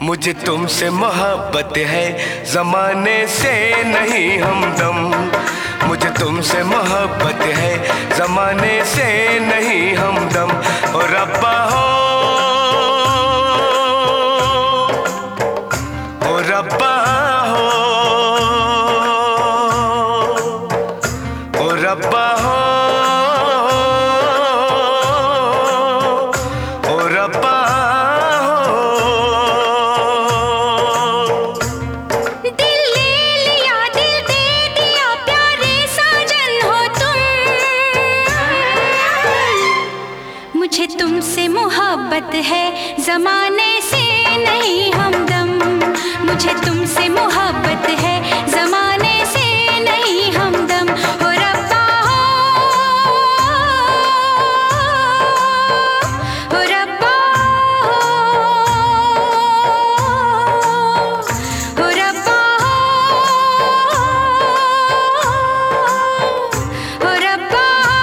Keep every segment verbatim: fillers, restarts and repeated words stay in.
मुझे तुमसे मोहब्बत है, ज़माने से नहीं हमदम। मुझे तुमसे मोहब्बत है, ज़माने से नहीं हमदम। ओ रब्बा हो, ओ रब्बा हो, ओ रब्बा हो, ओ रब्बा तुमसे मोहब्बत है, ज़माने से नहीं हमदम। मुझे तुमसे मोहब्बत है, ज़माने से नहीं हमदम। हो रब्बा हो, हो रब्बा हो, हो रब्बा हो, हो रब्बा।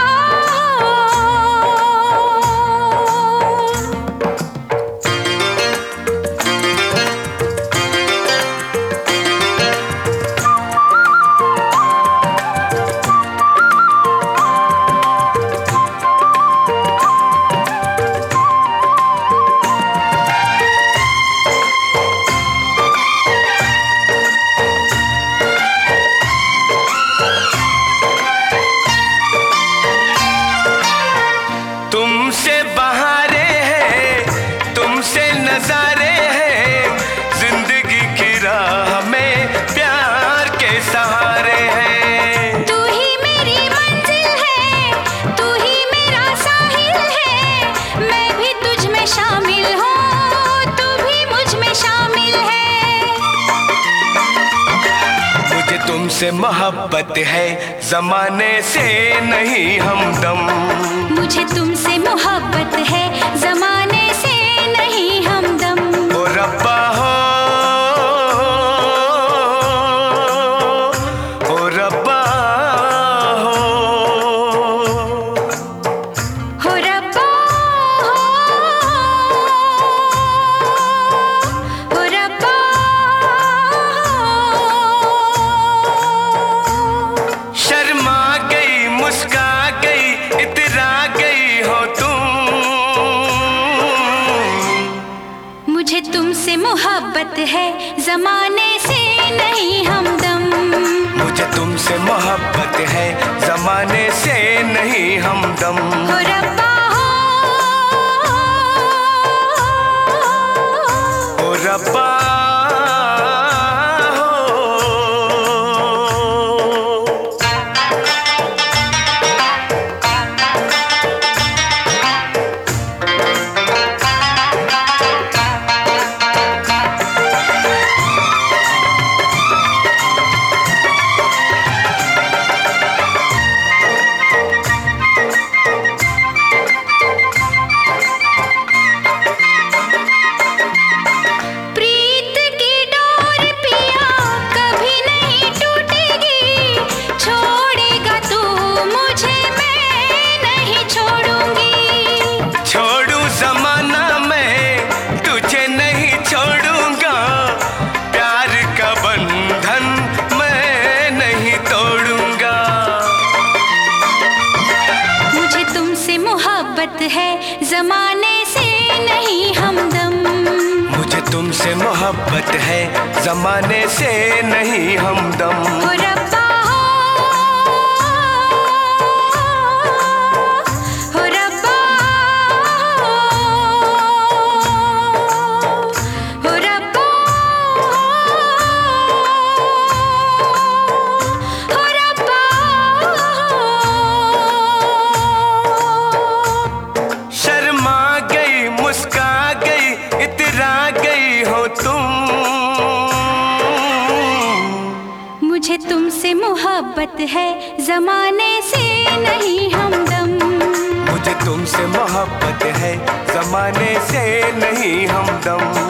तुमसे बहारे हैं, तुमसे नजारे हैं, जिंदगी की राह में प्यार के सहारे हैं। तू ही मेरी मंजिल है, तू ही मेरा साहिल है। मैं भी तुझ में शामिल हूँ, तू भी मुझ में शामिल है। मुझे तुमसे मोहब्बत है, ज़माने से नहीं हमदम। मुझे तुमसे मोहब्बत है, ज़माने से नहीं हमदम। ओ रब्बा हो, ओ रब्बा हो, हो रब्बा हो, हो रब्बा हो। शर्मा गई, मुस्का गई, इतरा गई हो तुम। मुझे तुमसे मोहब्बत है, ज़माने से नहीं हमदम। मुझे तुमसे मोहब्बत है, ज़माने से नहीं हमदम। हो रब्बा हो, ओ रब्बा हो। है, ज़माने से नहीं हमदम। मुझे तुमसे मोहब्बत है, ज़माने से नहीं हमदम। हो रब्बा हो, हो रब्बा हो, हो रब्बा हो, हो रब्बा शर्मा गई, मुस्का गई, इतरा गई हो तुम। मुझे तुमसे मोहब्बत है, ज़माने से नहीं हमदम। मुझे तुमसे मोहब्बत है, ज़माने से नहीं हमदम।